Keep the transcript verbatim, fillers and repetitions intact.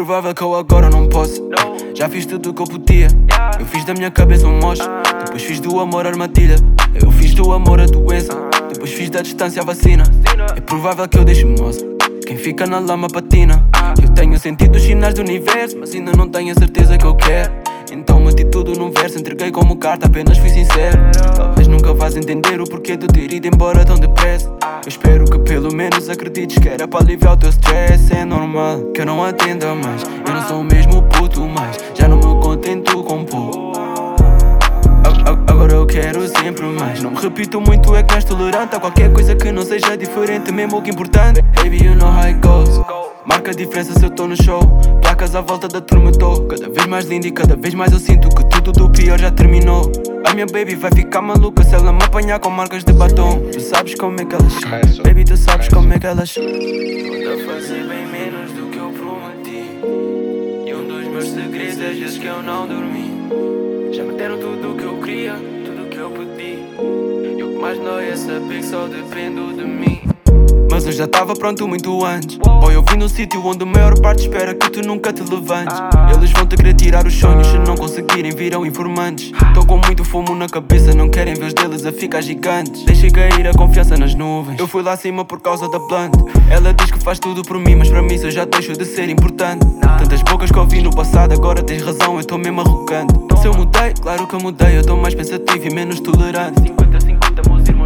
provável que eu agora não possa. Já fiz tudo o que eu podia. Eu fiz da minha cabeça um moche. Depois fiz do amor armadilha. Eu fiz do amor a doença. Depois fiz da distância a vacina. É provável que eu deixe moça. Quem fica na lama patina. Eu tenho sentido os sinais do universo, mas ainda não tenho a certeza que eu quero. Então meti tudo num verso, entreguei como carta, apenas fui sincero. Talvez nunca vás entender o porquê de ter ido embora tão depressa. Eu espero que pelo menos acredites que era para aliviar o teu stress. É normal que eu não atenda mais. Eu não sou o mesmo puto, mas já não me contento com pouco. Agora eu quero sempre mais. Não me repito muito, é que és tolerante a qualquer coisa que não seja diferente, mesmo o que é importante. Baby, you know how it goes. Marca a diferença se eu tô no show. Placas à volta da turma, eu tô cada vez mais linda e cada vez mais eu sinto que tudo do pior já terminou. A minha baby vai ficar maluca se ela me apanhar com marcas de batom. Tu sabes como é que elas são, baby, tu sabes como é que elas são. Estou a fazer bem menos do que eu prometi. E um dos meus segredos é vezes que eu não dormi. Já me deram tudo o que eu queria, tudo o que eu pedi. E o que mais dói é saber que só dependo de mim. Mas eu já tava pronto muito antes. Boy, eu vim num sítio onde a maior parte espera que tu nunca te levantes. Eles vão te querer tirar os sonhos, se não conseguirem viram informantes. Tô com muito fumo na cabeça, não querem ver os deles a ficar gigantes. Deixei cair a confiança nas nuvens. Eu fui lá acima por causa da planta. Ela diz que faz tudo por mim, mas para mim isso eu já deixo de ser importante. Tantas bocas que eu vi no passado, agora tens razão, eu tô mesmo arrogante. Se eu mudei, claro que eu mudei, eu tô mais pensativo e menos tolerante. cinquenta cinquenta música.